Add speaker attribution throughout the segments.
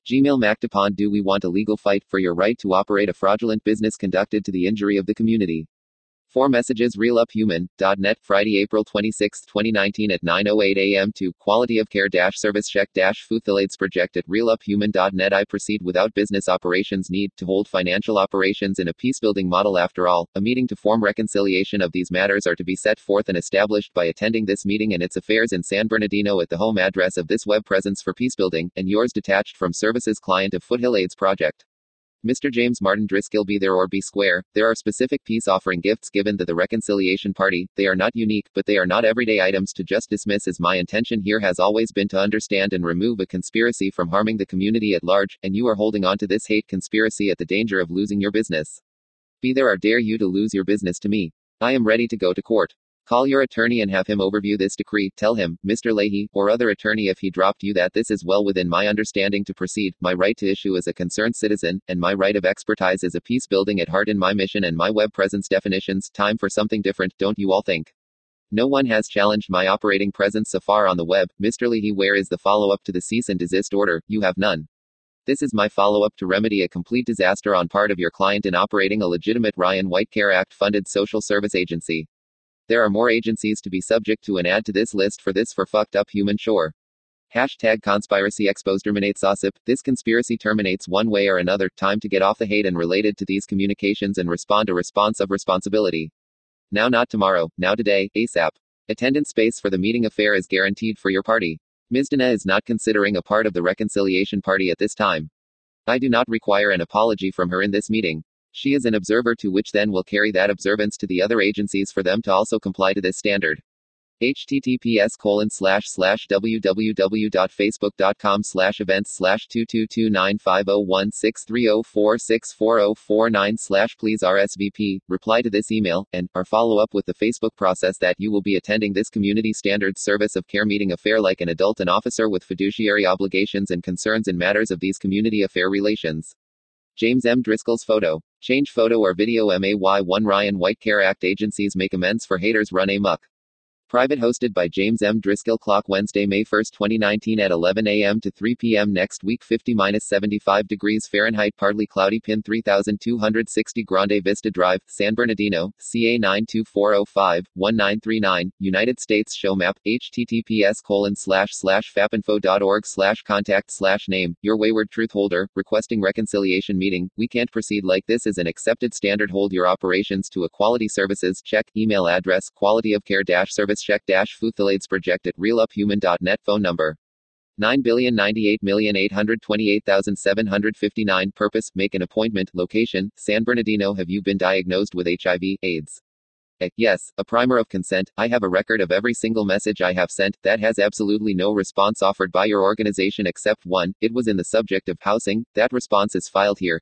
Speaker 1: Gmail Mactapon. Do we want a legal fight for your right to operate a fraudulent business conducted to the injury of the community? 4 messages. RealUpHuman.net, Friday, April 26, 2019 at 9:08 a.m. to quality of care service check Futhalates project at RealUpHuman.net. I proceed without business operations need to hold financial operations in a peacebuilding model. After all, a meeting to form reconciliation of these matters are to be set forth and established by attending this meeting and its affairs in San Bernardino at the home address of this web presence for peacebuilding, and yours detached from services client of Foothill AIDS Project. Mr. James Martin Driscoll. Be there or be square. There are specific peace offering gifts given to the reconciliation party. They are not unique, but they are not everyday items to just dismiss, as my intention here has always been to understand and remove a conspiracy from harming the community at large, and you are holding on to this hate conspiracy at the danger of losing your business. Be there or dare you to lose your business to me. I am ready to go to court. Call your attorney and have him overview this decree. Tell him, Mr. Leahy, or other attorney if he dropped you, that this is well within my understanding to proceed, my right to issue as a concerned citizen, and my right of expertise as a peace building at heart in my mission and my web presence definitions. Time for something different, don't you all think? No one has challenged my operating presence so far on the web. Mr. Leahy, where is the follow-up to the cease and desist order? You have none. This is my follow-up to remedy a complete disaster on part of your client in operating a legitimate Ryan White Care Act funded social service agency. There are more agencies to be subject to and add to this list for this for fucked up human sure. Hashtag conspiracy expose terminates OSIP. This conspiracy terminates one way or another. Time to get off the hate and related to these communications and respond a response of responsibility. Now, not tomorrow, now today, ASAP. Attendance space for the meeting affair is guaranteed for your party. Ms. Dana is not considering a part of the reconciliation party at this time. I do not require an apology from her in this meeting. She is an observer, to which then will carry that observance to the other agencies for them to also comply to this standard. https://www.facebook.com/events/222950163046449/ please RSVP, reply to this email, and or follow up with the Facebook process that you will be attending this community standards service of care meeting affair like an adult and officer with fiduciary obligations and concerns in matters of these community affair relations. James M. Driscoll's photo. Change photo or video. MAY1 Ryan White Care Act agencies make amends for haters run amok. Private, hosted by James M. Driscoll. Clock Wednesday, May 1, 2019 at 11 a.m. to 3 p.m. Next week 50-75 degrees Fahrenheit, partly cloudy. Pin 3260 Grande Vista Drive, San Bernardino, CA 92405-1939, United States. Show map. https://fapinfo.org/contact/name. Your wayward truth holder, requesting reconciliation meeting. We can't proceed like this is an accepted standard. Hold your operations to a quality services check. Email address quality of care service check Futhalates project at RealUpHuman.net. Phone number 9,098,828,759. Purpose: make an appointment. Location: San Bernardino. Have you been diagnosed with HIV/AIDS? Yes. A primer of consent. I have a record of every single message I have sent. That has absolutely no response offered by your organization except one. It was in the subject of housing. That response is filed here.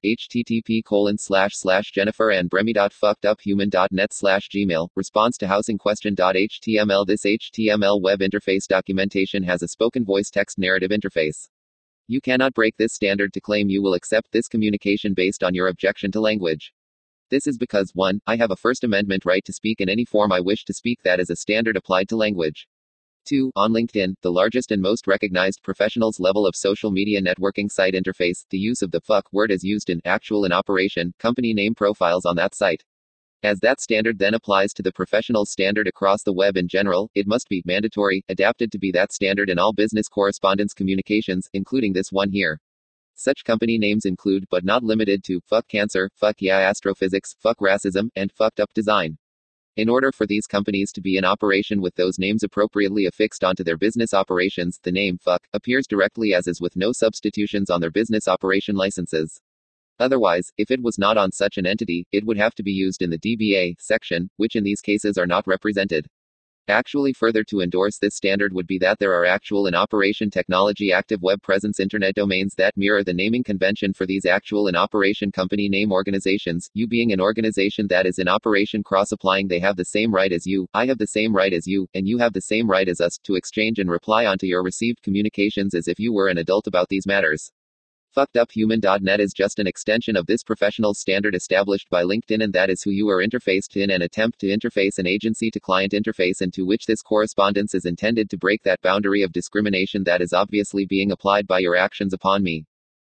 Speaker 1: http://jenniferandbremy.fuckeduphuman.net/gmail. Response to housing question.html. This HTML web interface documentation has a spoken voice text narrative interface. You cannot break this standard to claim you will accept this communication based on your objection to language. This is because 1. I have a First Amendment right to speak in any form I wish to speak. That is a standard applied to language. 2. On LinkedIn, the largest and most recognized professionals level of social media networking site interface, the use of the fuck word is used in actual in operation company name profiles on that site. As that standard then applies to the professionals standard across the web in general, it must be mandatory, adapted to be that standard in all business correspondence communications, including this one here. Such company names include, but not limited to, fuck cancer, fuck yeah astrophysics, fuck racism, and fucked up design. In order for these companies to be in operation with those names appropriately affixed onto their business operations, the name fuck appears directly as is with no substitutions on their business operation licenses. Otherwise, if it was not on such an entity, it would have to be used in the DBA section, which in these cases are not represented. Actually, further to endorse this standard would be that there are actual in operation technology active web presence internet domains that mirror the naming convention for these actual in operation company name organizations. You being an organization that is in operation cross applying, they have the same right as you, I have the same right as you, and you have the same right as us to exchange and reply onto your received communications as if you were an adult about these matters. FuckedUpHuman.net is just an extension of this professional standard established by LinkedIn, and that is who you are interfaced in an attempt to interface an agency to client interface, and to which this correspondence is intended to break that boundary of discrimination that is obviously being applied by your actions upon me.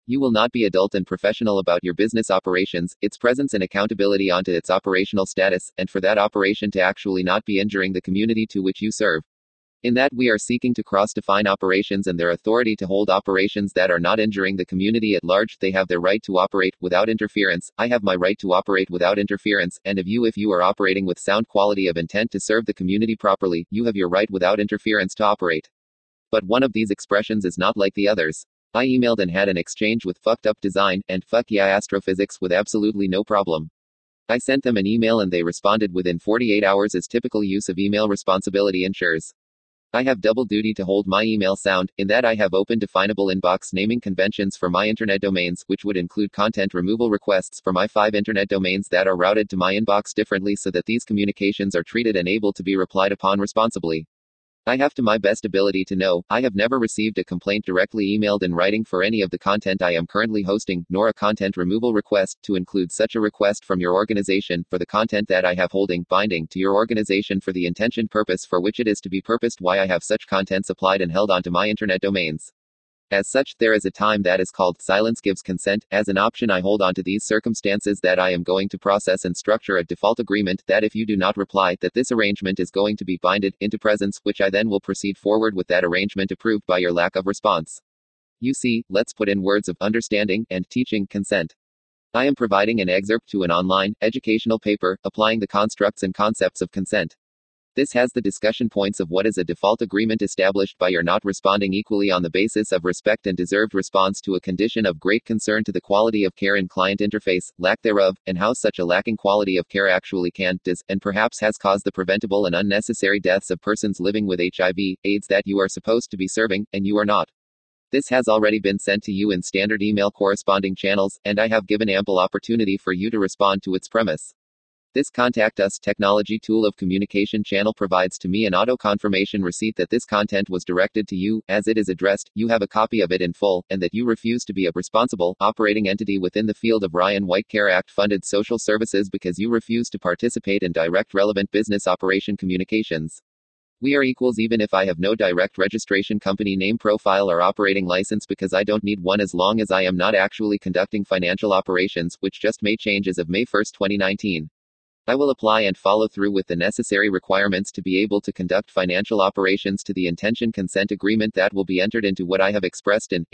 Speaker 1: You will not be adult and professional about your business operations, its presence and accountability onto its operational status, and for that operation to actually not be injuring the community to which you serve. In that we are seeking to cross-define operations and their authority to hold operations that are not injuring the community at large. They have their right to operate without interference. I have my right to operate without interference, and if you are operating with sound quality of intent to serve the community properly, you have your right without interference to operate. But one of these expressions is not like the others. I emailed and had an exchange with fucked up design, and fuck yeah astrophysics with absolutely no problem. I sent them an email and they responded within 48 hours as typical use of email responsibility ensures. I have double duty to hold my email sound, in that I have open definable inbox naming conventions for my internet domains, which would include content removal requests for my 5 internet domains that are routed to my inbox differently so that these communications are treated and able to be replied upon responsibly. I have to my best ability to know, I have never received a complaint directly emailed in writing for any of the content I am currently hosting, nor a content removal request to include such a request from your organization for the content that I have holding, binding to your organization for the intentioned purpose for which it is to be purposed. Why I have such content supplied and held onto my internet domains. As such, there is a time that is called silence gives consent. As an option, I hold on to these circumstances that I am going to process and structure a default agreement that if you do not reply, that this arrangement is going to be binded into presence, which I then will proceed forward with that arrangement approved by your lack of response. You see, let's put in words of understanding and teaching consent. I am providing an excerpt to an online, educational paper, applying the constructs and concepts of consent. This has the discussion points of what is a default agreement established by your not responding equally on the basis of respect and deserved response to a condition of great concern to the quality of care in client interface, lack thereof, and how such a lacking quality of care actually can, does, and perhaps has caused the preventable and unnecessary deaths of persons living with HIV, AIDS that you are supposed to be serving, and you are not. This has already been sent to you in standard email corresponding channels, and I have given ample opportunity for you to respond to its premise. This Contact Us technology tool of communication channel provides to me an auto-confirmation receipt that this content was directed to you, as it is addressed, you have a copy of it in full, and that you refuse to be a responsible, operating entity within the field of Ryan White Care Act funded social services because you refuse to participate in direct relevant business operation communications. We are equals even if I have no direct registration, company name, profile, or operating license because I don't need one as long as I am not actually conducting financial operations, which just may change as of May 1, 2019. I will apply and follow through with the necessary requirements to be able to conduct financial operations to the intention consent agreement that will be entered into what I have expressed in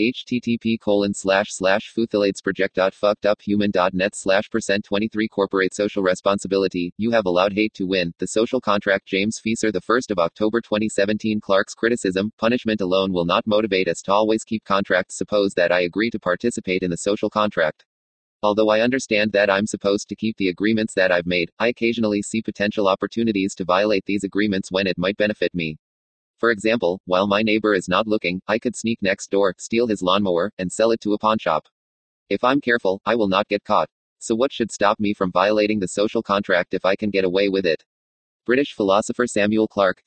Speaker 1: http://futhilatesproject.fuckeduphuman.net/%23 corporate social responsibility. You have allowed hate to win. The social contract. James Fieser, the 1st of October 2017. Clark's criticism: punishment alone will not motivate us to always keep contracts. Suppose that I agree to participate in the social contract. Although I understand that I'm supposed to keep the agreements that I've made, I occasionally see potential opportunities to violate these agreements when it might benefit me. For example, while my neighbor is not looking, I could sneak next door, steal his lawnmower, and sell it to a pawn shop. If I'm careful, I will not get caught. So what should stop me from violating the social contract if I can get away with it? British philosopher Samuel Clarke,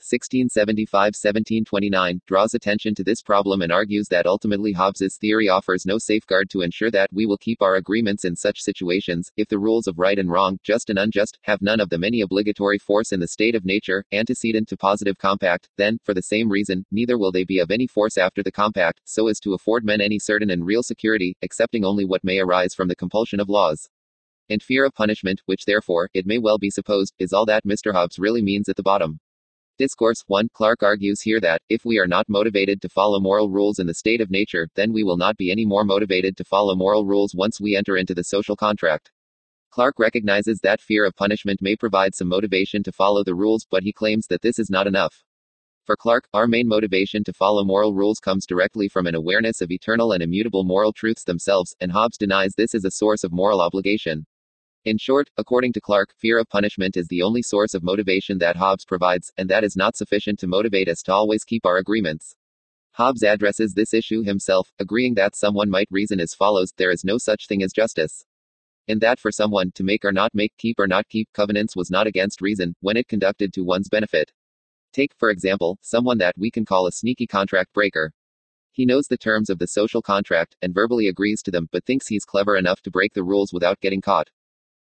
Speaker 1: 1675-1729, draws attention to this problem and argues that ultimately Hobbes's theory offers no safeguard to ensure that we will keep our agreements in such situations. If the rules of right and wrong, just and unjust, have none of them any obligatory force in the state of nature, antecedent to positive compact, then, for the same reason, neither will they be of any force after the compact, so as to afford men any certain and real security, excepting only what may arise from the compulsion of laws. And fear of punishment, which therefore, it may well be supposed, is all that Mr. Hobbes really means at the bottom. Discourse 1. Clarke argues here that, if we are not motivated to follow moral rules in the state of nature, then we will not be any more motivated to follow moral rules once we enter into the social contract. Clarke recognizes that fear of punishment may provide some motivation to follow the rules, but he claims that this is not enough. For Clarke, our main motivation to follow moral rules comes directly from an awareness of eternal and immutable moral truths themselves, and Hobbes denies this as a source of moral obligation. In short, according to Clarke, fear of punishment is the only source of motivation that Hobbes provides, and that is not sufficient to motivate us to always keep our agreements. Hobbes addresses this issue himself, agreeing that someone might reason as follows: there is no such thing as justice. In that for someone to make or not make, keep or not keep covenants was not against reason, when it conducted to one's benefit. Take, for example, someone that we can call a sneaky contract breaker. He knows the terms of the social contract, and verbally agrees to them, but thinks he's clever enough to break the rules without getting caught.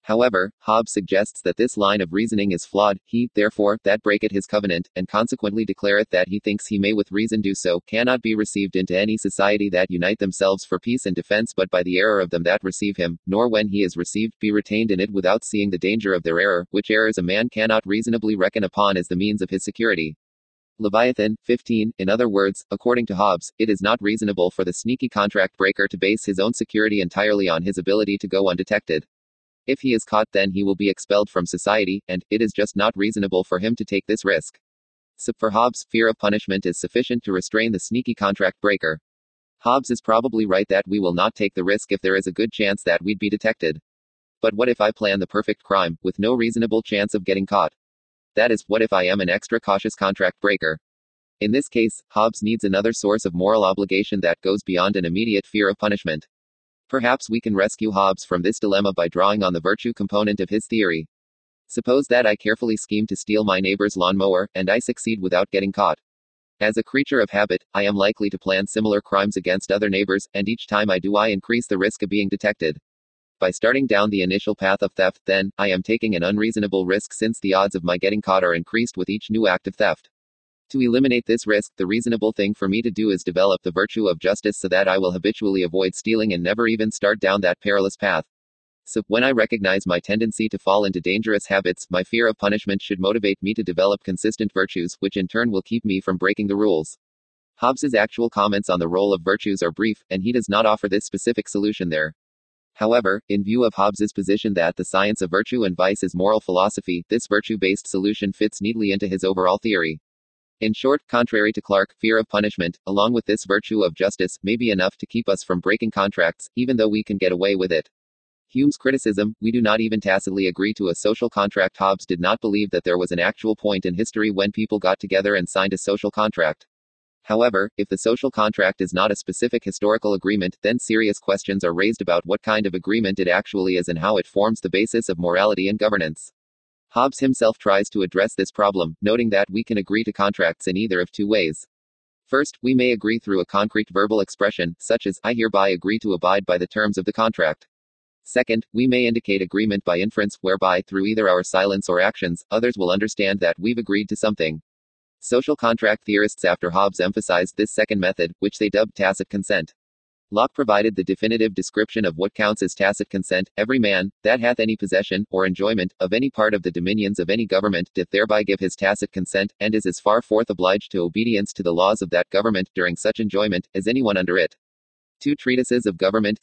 Speaker 1: However, Hobbes suggests that this line of reasoning is flawed. He, therefore, that breaketh his covenant, and consequently declareth that he thinks he may with reason do so, cannot be received into any society that unite themselves for peace and defense but by the error of them that receive him, nor when he is received, be retained in it without seeing the danger of their error, which errors a man cannot reasonably reckon upon as the means of his security. Leviathan, 15. In other words, according to Hobbes, it is not reasonable for the sneaky contract breaker to base his own security entirely on his ability to go undetected. If he is caught, then he will be expelled from society, and it is just not reasonable for him to take this risk. So, for Hobbes, fear of punishment is sufficient to restrain the sneaky contract breaker. Hobbes is probably right that we will not take the risk if there is a good chance that we'd be detected. But what if I plan the perfect crime, with no reasonable chance of getting caught? That is, what if I am an extra cautious contract breaker? In this case, Hobbes needs another source of moral obligation that goes beyond an immediate fear of punishment. Perhaps we can rescue Hobbes from this dilemma by drawing on the virtue component of his theory. Suppose that I carefully scheme to steal my neighbor's lawnmower, and I succeed without getting caught. As a creature of habit, I am likely to plan similar crimes against other neighbors, and each time I do, I increase the risk of being detected. By starting down the initial path of theft, then, I am taking an unreasonable risk since the odds of my getting caught are increased with each new act of theft. To eliminate this risk, the reasonable thing for me to do is develop the virtue of justice so that I will habitually avoid stealing and never even start down that perilous path. So, when I recognize my tendency to fall into dangerous habits, my fear of punishment should motivate me to develop consistent virtues, which in turn will keep me from breaking the rules. Hobbes's actual comments on the role of virtues are brief, and he does not offer this specific solution there. However, in view of Hobbes's position that the science of virtue and vice is moral philosophy, this virtue-based solution fits neatly into his overall theory. In short, contrary to Clarke, fear of punishment, along with this virtue of justice, may be enough to keep us from breaking contracts, even though we can get away with it. Hume's criticism, we do not even tacitly agree to a social contract. Hobbes did not believe that there was an actual point in history when people got together and signed a social contract. However, if the social contract is not a specific historical agreement, then serious questions are raised about what kind of agreement it actually is and how it forms the basis of morality and governance. Hobbes himself tries to address this problem, noting that we can agree to contracts in either of two ways. First, we may agree through a concrete verbal expression, such as, I hereby agree to abide by the terms of the contract. Second, we may indicate agreement by inference, whereby, through either our silence or actions, others will understand that we've agreed to something. Social contract theorists after Hobbes emphasized this second method, which they dubbed tacit consent. Locke provided the definitive description of what counts as tacit consent: every man, that hath any possession, or enjoyment, of any part of the dominions of any government, doth thereby give his tacit consent, and is as far forth obliged to obedience to the laws of that government, during such enjoyment, as anyone under it. 2 Treatises of Government,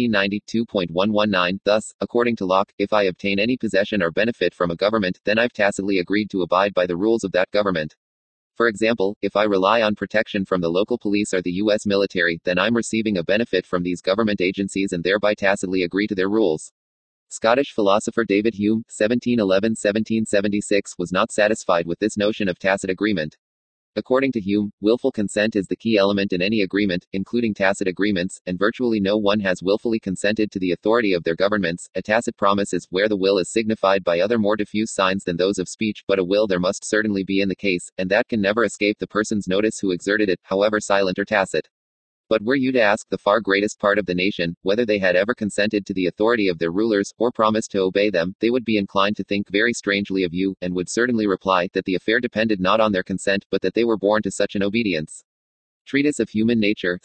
Speaker 1: 1692.119. Thus, according to Locke, if I obtain any possession or benefit from a government, then I've tacitly agreed to abide by the rules of that government. For example, if I rely on protection from the local police or the U.S. military, then I'm receiving a benefit from these government agencies and thereby tacitly agree to their rules. Scottish philosopher David Hume, 1711-1776, was not satisfied with this notion of tacit agreement. According to Hume, willful consent is the key element in any agreement, including tacit agreements, and virtually no one has willfully consented to the authority of their governments. A tacit promise is where the will is signified by other more diffuse signs than those of speech, but a will there must certainly be in the case, and that can never escape the person's notice who exerted it, however silent or tacit. But were you to ask the far greatest part of the nation, whether they had ever consented to the authority of their rulers, or promised to obey them, they would be inclined to think very strangely of you, and would certainly reply, that the affair depended not on their consent, but that they were born to such an obedience. Treatise of Human Nature,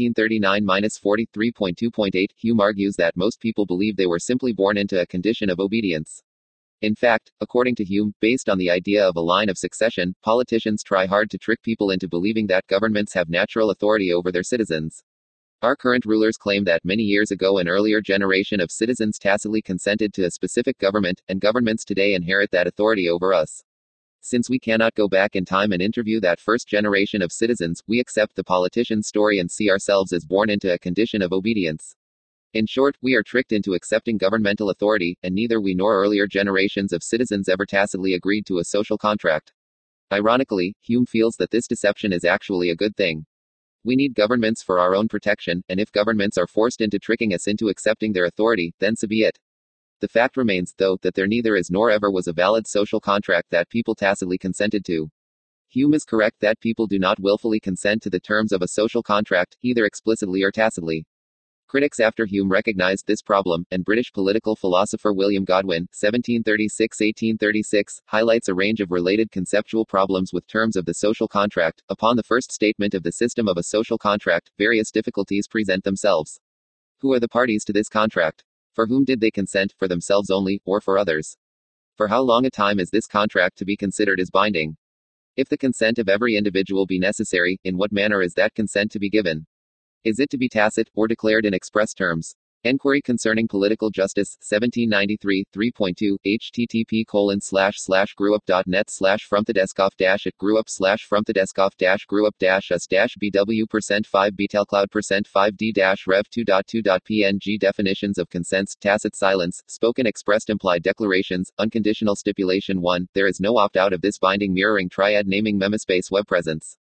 Speaker 1: 1739-43.2.8, Hume argues that most people believe they were simply born into a condition of obedience. In fact, according to Hume, based on the idea of a line of succession, politicians try hard to trick people into believing that governments have natural authority over their citizens. Our current rulers claim that many years ago an earlier generation of citizens tacitly consented to a specific government, and governments today inherit that authority over us. Since we cannot go back in time and interview that first generation of citizens, we accept the politician's story and see ourselves as born into a condition of obedience. In short, we are tricked into accepting governmental authority, and neither we nor earlier generations of citizens ever tacitly agreed to a social contract. Ironically, Hume feels that this deception is actually a good thing. We need governments for our own protection, and if governments are forced into tricking us into accepting their authority, then so be it. The fact remains, though, that there neither is nor ever was a valid social contract that people tacitly consented to. Hume is correct that people do not willfully consent to the terms of a social contract, either explicitly or tacitly. Critics after Hume recognized this problem, and British political philosopher William Godwin, 1736–1836, highlights a range of related conceptual problems with terms of the social contract. Upon the first statement of the system of a social contract, various difficulties present themselves. Who are the parties to this contract? For whom did they consent, for themselves only, or for others? For how long a time is this contract to be considered as binding? If the consent of every individual be necessary, in what manner is that consent to be given? Is it to be tacit, or declared in express terms? Enquiry Concerning Political Justice, 1793, 3.2, http://gruup.net/fromthedesktop-gruup-btalcloud%5d-rev2.2.png Definitions of consents. Tacit silence, spoken expressed implied declarations, unconditional stipulation 1, there is no opt-out of this binding mirroring triad naming memespace web presence.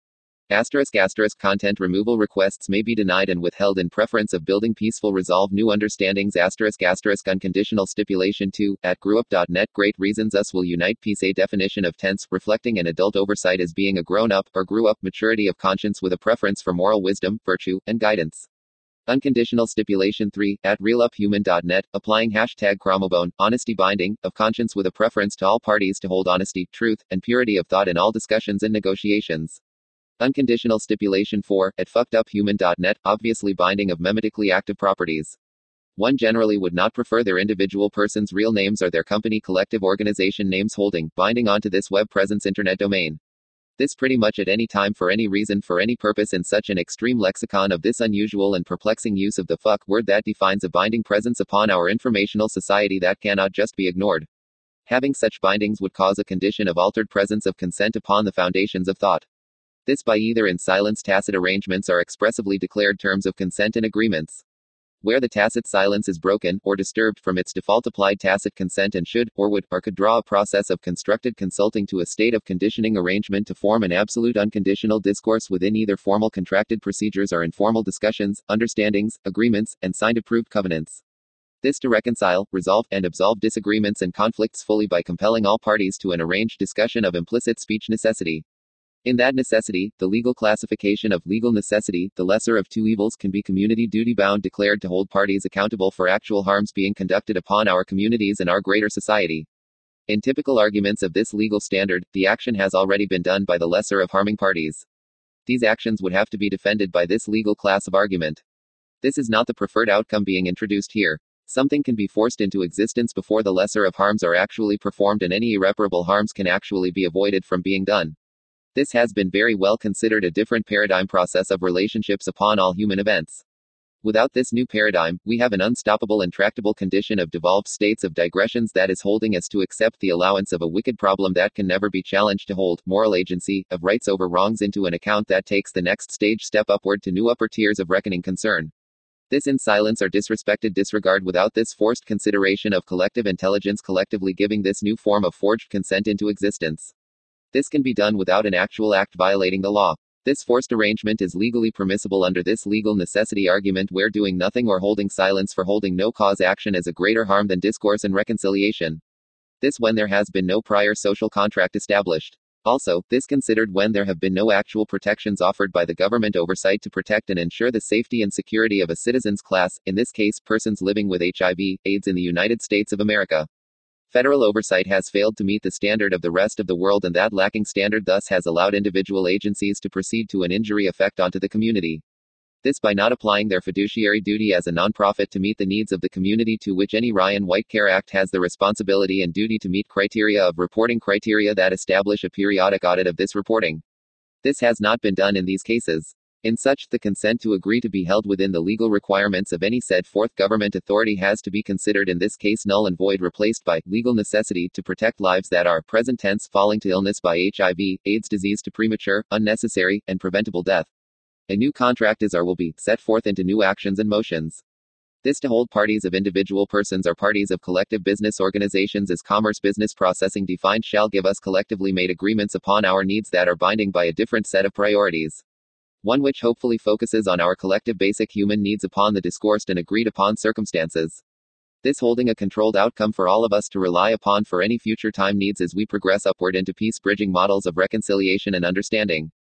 Speaker 1: Content removal requests may be denied and withheld in preference of building peaceful resolve new understandings. Unconditional stipulation 2, at gruup.net great reasons us will unite peace. A definition of tense, reflecting an adult oversight as being a grown-up, or grew-up, maturity of conscience with a preference for moral wisdom, virtue, and guidance. Unconditional stipulation 3, at realuphuman.net, applying #Chromobone, honesty binding, of conscience with a preference to all parties to hold honesty, truth, and purity of thought in all discussions and negotiations. Unconditional stipulation 4, at fuckeduphuman.net, obviously binding of memetically active properties. One generally would not prefer their individual person's real names or their company collective organization names holding, binding onto this web presence internet domain. This pretty much at any time for any reason for any purpose in such an extreme lexicon of this unusual and perplexing use of the fuck word that defines a binding presence upon our informational society that cannot just be ignored. Having such bindings would cause a condition of altered presence of consent upon the foundations of thought. This by either in silence tacit arrangements or expressively declared terms of consent and agreements. Where the tacit silence is broken, or disturbed from its default applied tacit consent and should, or would, or could draw a process of constructed consulting to a state of conditioning arrangement to form an absolute unconditional discourse within either formal contracted procedures or informal discussions, understandings, agreements, and signed approved covenants. This to reconcile, resolve, and absolve disagreements and conflicts fully by compelling all parties to an arranged discussion of implicit speech necessity. In that necessity, the legal classification of legal necessity, the lesser of two evils can be community duty bound declared to hold parties accountable for actual harms being conducted upon our communities and our greater society. In typical arguments of this legal standard, the action has already been done by the lesser of harming parties. These actions would have to be defended by this legal class of argument. This is not the preferred outcome being introduced here. Something can be forced into existence before the lesser of harms are actually performed and any irreparable harms can actually be avoided from being done. This has been very well considered a different paradigm process of relationships upon all human events. Without this new paradigm, we have an unstoppable and tractable condition of devolved states of digressions that is holding us to accept the allowance of a wicked problem that can never be challenged to hold moral agency, of rights over wrongs into an account that takes the next stage step upward to new upper tiers of reckoning concern. This in silence or disrespected disregard without this forced consideration of collective intelligence collectively giving this new form of forged consent into existence. This can be done without an actual act violating the law. This forced arrangement is legally permissible under this legal necessity argument where doing nothing or holding silence for holding no cause action is a greater harm than discourse and reconciliation. This when there has been no prior social contract established. Also, this considered when there have been no actual protections offered by the government oversight to protect and ensure the safety and security of a citizens class, in this case persons living with HIV/AIDS in the United States of America. Federal oversight has failed to meet the standard of the rest of the world and that lacking standard thus has allowed individual agencies to proceed to an injury effect onto the community. This by not applying their fiduciary duty as a nonprofit to meet the needs of the community to which any Ryan White Care Act has the responsibility and duty to meet criteria of reporting criteria that establish a periodic audit of this reporting. This has not been done in these cases. In such, the consent to agree to be held within the legal requirements of any said fourth government authority has to be considered in this case null and void replaced by legal necessity to protect lives that are present tense falling to illness by HIV/AIDS disease to premature, unnecessary, and preventable death. A new contract is or will be set forth into new actions and motions. This to hold parties of individual persons or parties of collective business organizations as commerce business processing defined shall give us collectively made agreements upon our needs that are binding by a different set of priorities. One which hopefully focuses on our collective basic human needs upon the discoursed and agreed upon circumstances. This holding a controlled outcome for all of us to rely upon for any future time needs as we progress upward into peace bridging models of reconciliation and understanding.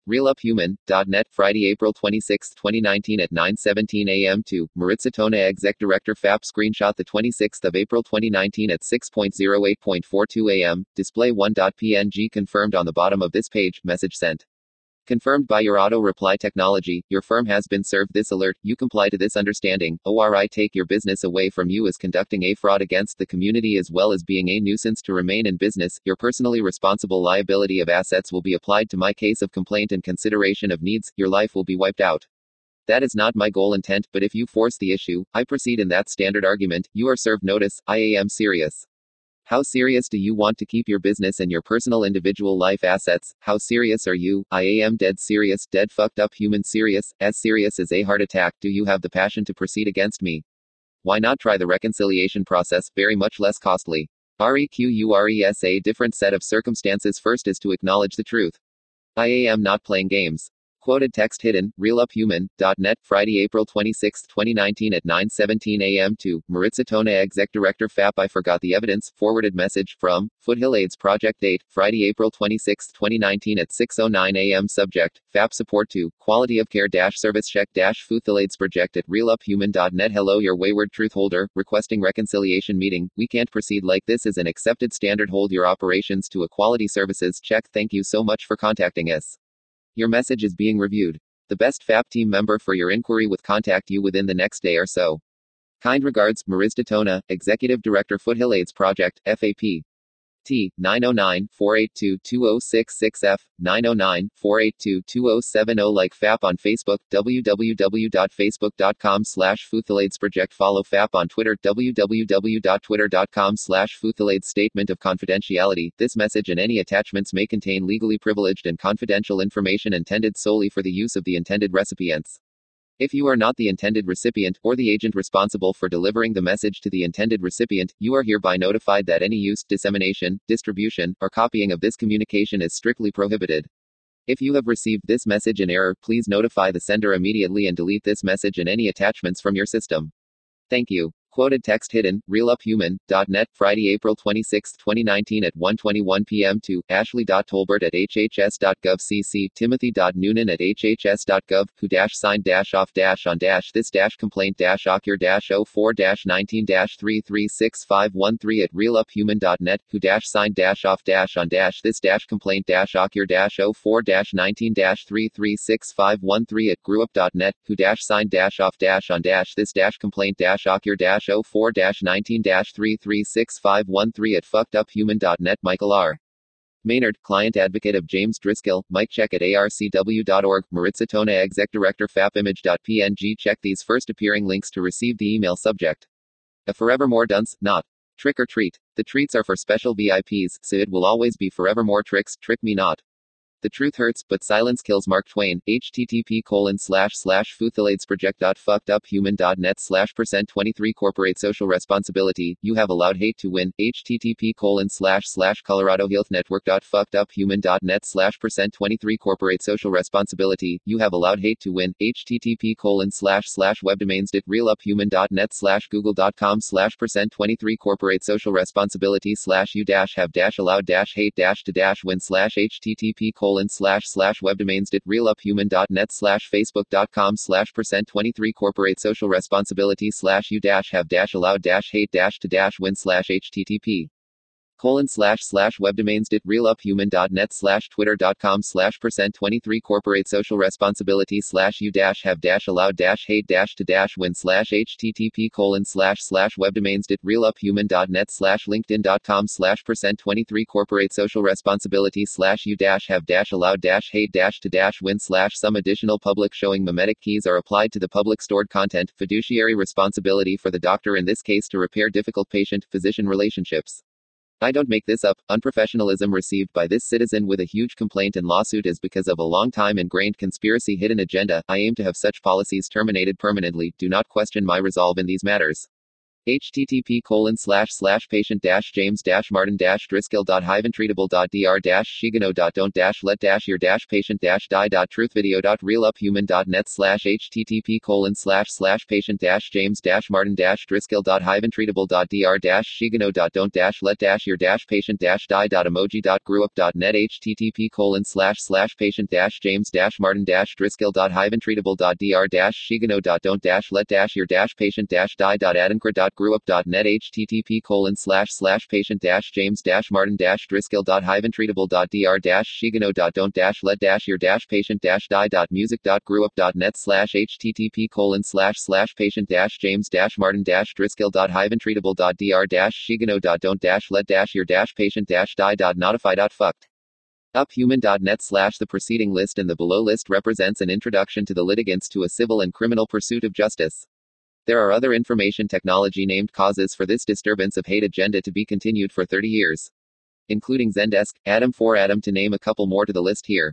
Speaker 1: RealUpHuman.net, Friday, April 26, 2019 at 9:17 a.m. to Maritza Tona, Exec Director FAP. Screenshot the 26th of April 2019 at 6:08.42 a.m. Display 1.png confirmed on the bottom of this page. Message sent. Confirmed by your auto reply technology. Your firm has been served this alert. You comply to this understanding, or I take your business away from you as conducting a fraud against the community as well as being a nuisance to remain in business. Your personally responsible liability of assets will be applied to my case of complaint and consideration of needs. Your life will be wiped out. That is not my goal intent, but if you force the issue, I proceed in that standard argument. You are served notice. I am serious. How serious do you want to keep your business and your personal individual life assets? How serious are you? I am dead serious, dead fucked up human serious, as serious as a heart attack. Do you have the passion to proceed against me? Why not try the reconciliation process, very much less costly? REQURES, a different set of circumstances. First is to acknowledge the truth. I am not playing games. Quoted text hidden. RealUpHuman.net, Friday, April 26, 2019 at 9:17 a.m. to Maritza Tona, Exec Director FAP. I forgot the evidence. Forwarded message from Foothill AIDS Project. Date Friday, April 26, 2019 at 6:09 a.m. Subject: FAP support to quality of care service check Foothill AIDS Project at RealUpHuman.net. Hello, your wayward truth holder, requesting reconciliation meeting. We can't proceed like this is an accepted standard. Hold your operations to a quality services check. Thank you so much for contacting us. Your message is being reviewed. The best FAP team member for your inquiry will contact you within the next day or so. Kind regards, Maritza Tona, Executive Director, Foothill AIDS Project, FAP. T 909-482-2066F 909-482-2070. Like FAP on Facebook, www.facebook.com/FootillAIDSProject. Follow FAP on Twitter, www.twitter.com/FootillAIDS. Statement of confidentiality. This message and any attachments may contain legally privileged and confidential information intended solely for the use of the intended recipients. If you are not the intended recipient, or the agent responsible for delivering the message to the intended recipient, you are hereby notified that any use, dissemination, distribution, or copying of this communication is strictly prohibited. If you have received this message in error, please notify the sender immediately and delete this message and any attachments from your system. Thank you. Quoted text hidden. RealUpHuman.net, Friday, April 26, 2019 at 1:21 p.m. to Ashley.Tolbert at hhs.gov cc Timothy.Noonan at hhs.gov, who-signed-off-on- this-complaint-04-19-336513 at RealUpHuman.net, who-signed-off-on- this-complaint-04-19-336513 at GrewUp.net, who-signed-off-on- this-complaint-04-19-336513 at FuckedUpHuman.net. Michael R. Maynard, Client Advocate of James Driscoll, Mike check at arcw.org, Maritza Tona, Exec Director FAPimage.png. Check these first appearing links to receive the email subject. A Forevermore dunce, not. Trick or treat. The treats are for special VIPs, so it will always be Forevermore tricks, trick me not. The truth hurts, but silence kills. Mark Twain. http://FootillAIDSProject.fuckeduphuman.net/%23 Corporate social responsibility. You have allowed hate to win. http://ColoradoHealthNetwork.fuckeduphuman.net/%23 Corporate social responsibility. You have allowed hate to win. http://webdomains.realuphuman.net/google.com/%23 Corporate social responsibility /you-have-allowed-hate-to-win/http://webdomains.realuphuman.net/facebook.com/%23 Corporate social responsibility /you-have-allowed-hate-to-win/http webdomains.realuphuman.net/twitter.com/%23 Corporate social responsibility /you-have-allowed-hate-to-win/http://webdomains.realuphuman.net/linkedin.com/%23 Corporate social responsibility /you-have-allowed-hate-to-win/ some additional public showing memetic keys are applied to the public stored content. Fiduciary responsibility for the doctor in this case to repair difficult patient-physician relationships. I don't make this up. Unprofessionalism received by this citizen with a huge complaint and lawsuit is because of a long time ingrained conspiracy hidden agenda. I aim to have such policies terminated permanently. Do not question my resolve in these matters. http://patient-james-martin-driscoll.hyphen-treatable.dr-shigano.don't-let-dash-your-patient-die.treatvideo.real-up-human.net/http://patient-james-martin-driscoll.hyphen-treatable.dr shigano.don't-let-dash-your-patient-die.music.group.net/http://patient-die.notify.fucked uphuman.net. The preceding list and the below list represents an introduction to the litigants to a civil and criminal pursuit of justice. There are other information technology named causes for this disturbance of hate agenda to be continued for 30 years. Including Zendesk, Adam4Adam to name a couple more to the list here.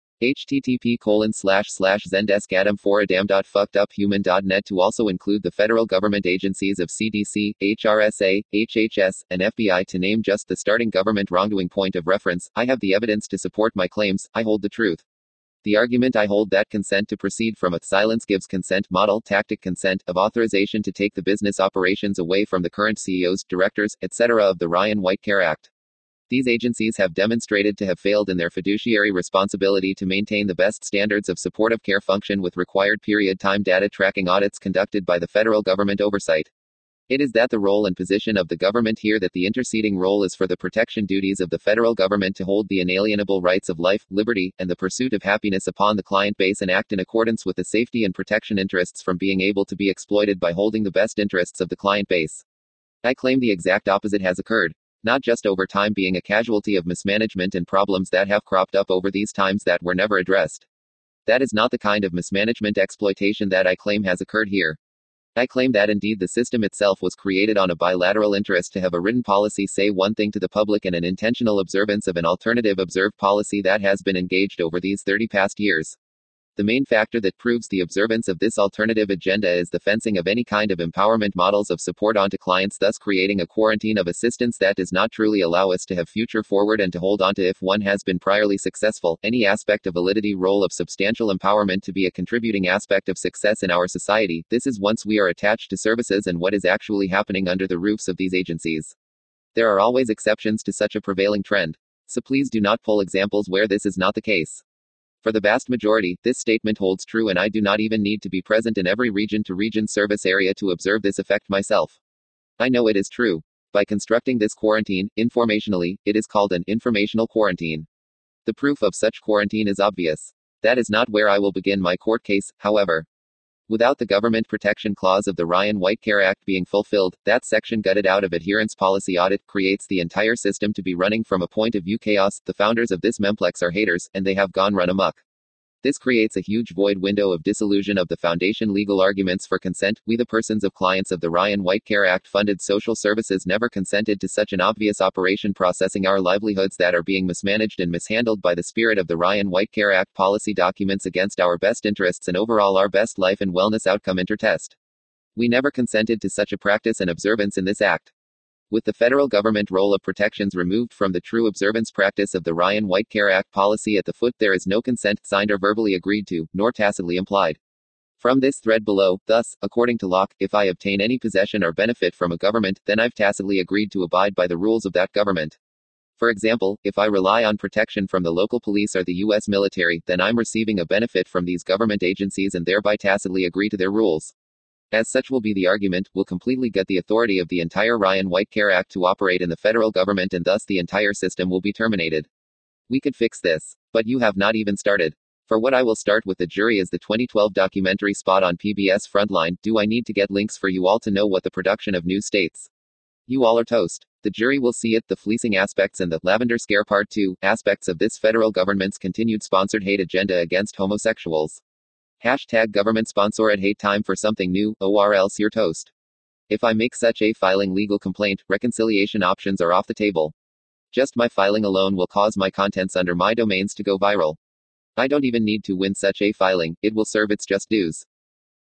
Speaker 1: http://zendesk-adam4adam.fuckeduphuman.net to also include the federal government agencies of CDC, HRSA, HHS, and FBI to name just the starting government wrongdoing point of reference. I have the evidence to support my claims, I hold the truth. The argument I hold that consent to proceed from a silence gives consent model tactic consent of authorization to take the business operations away from the current CEOs, directors, etc. of the Ryan White Care Act. These agencies have demonstrated to have failed in their fiduciary responsibility to maintain the best standards of supportive care function with required period time data tracking audits conducted by the federal government oversight. It is that the role and position of the government here that the interceding role is for the protection duties of the federal government to hold the inalienable rights of life, liberty, and the pursuit of happiness upon the client base and act in accordance with the safety and protection interests from being able to be exploited by holding the best interests of the client base. I claim the exact opposite has occurred. Not just over time being a casualty of mismanagement and problems that have cropped up over these times that were never addressed. That is not the kind of mismanagement exploitation that I claim has occurred here. I claim that indeed the system itself was created on a bilateral interest to have a written policy say one thing to the public and an intentional observance of an alternative observed policy that has been engaged over these 30 past years. The main factor that proves the observance of this alternative agenda is the fencing of any kind of empowerment models of support onto clients, thus creating a quarantine of assistance that does not truly allow us to have future forward and to hold onto, if one has been priorly successful, any aspect of validity role of substantial empowerment to be a contributing aspect of success in our society. This is once we are attached to services and what is actually happening under the roofs of these agencies. There are always exceptions to such a prevailing trend. So please do not pull examples where this is not the case. For the vast majority, this statement holds true, and I do not even need to be present in every region to region service area to observe this effect myself. I know it is true. By constructing this quarantine, informationally, it is called an informational quarantine. The proof of such quarantine is obvious. That is not where I will begin my court case, however. Without the Government Protection Clause of the Ryan White Care Act being fulfilled, that section gutted out of adherence policy audit creates the entire system to be running from a point of view chaos. The founders of this Memplex are haters, and they have gone run amok. This creates a huge void window of disillusion of the foundation legal arguments for consent. We, the persons of clients of the Ryan White Care Act funded social services, never consented to such an obvious operation, processing our livelihoods that are being mismanaged and mishandled by the spirit of the Ryan White Care Act policy documents against our best interests and overall our best life and wellness outcome intertest. We never consented to such a practice and observance in this act. With the federal government role of protections removed from the true observance practice of the Ryan White Care Act policy at the foot, there is no consent, signed or verbally agreed to, nor tacitly implied. From this thread below, thus, according to Locke, if I obtain any possession or benefit from a government, then I've tacitly agreed to abide by the rules of that government. For example, if I rely on protection from the local police or the U.S. military, then I'm receiving a benefit from these government agencies and thereby tacitly agree to their rules. As such will be the argument, will completely gut the authority of the entire Ryan White Care Act to operate in the federal government, and thus the entire system will be terminated. We could fix this. But you have not even started. For what I will start with the jury is the 2012 documentary Spot on PBS Frontline. Do I need to get links for you all to know what the production of news states? You all are toast. The jury will see it, the fleecing aspects and the Lavender Scare Part 2 aspects of this federal government's continued sponsored hate agenda against homosexuals. Hashtag government sponsored hate. Time for something new, or else you're toast. If I make such a filing legal complaint, reconciliation options are off the table. Just my filing alone will cause my contents under my domains to go viral. I don't even need to win such a filing, it will serve its just dues.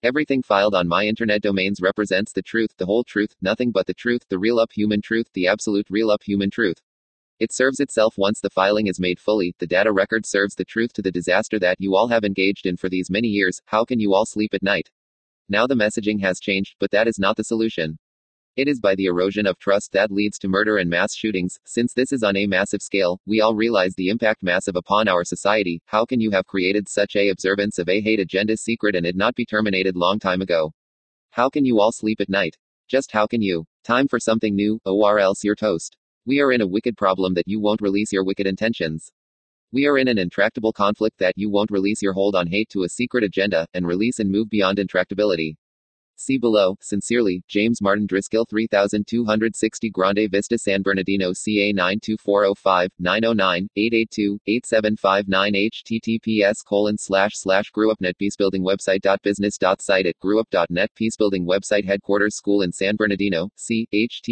Speaker 1: Everything filed on my internet domains represents the truth, the whole truth, nothing but the truth, the real up human truth, the absolute real up human truth. It serves itself once the filing is made fully. The data record serves the truth to the disaster that you all have engaged in for these many years. How can you all sleep at night? Now the messaging has changed, but that is not the solution. It is by the erosion of trust that leads to murder and mass shootings. Since this is on a massive scale, we all realize the impact massive upon our society. How can you have created such a observance of a hate agenda secret and it not be terminated long time ago? How can you all sleep at night? Just how can you? Time for something new, or else you're toast. We are in a wicked problem that you won't release your wicked intentions. We are in an intractable conflict that you won't release your hold on hate to a secret agenda, and release and move beyond intractability. See below. Sincerely, James Martin Driscoll, 3260 Grande Vista, San Bernardino, CA 92405 909 882 8759 https://grewupnet peacebuilding website.business.site at grewup.net peacebuilding website headquarters school in San Bernardino, c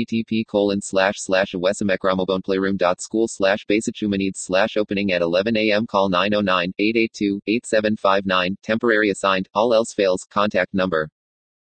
Speaker 1: http://awesomeecramoboneplayroom.school/basichumanids/opening at 11 a.m. call 909 882 8759 temporary assigned all else fails contact number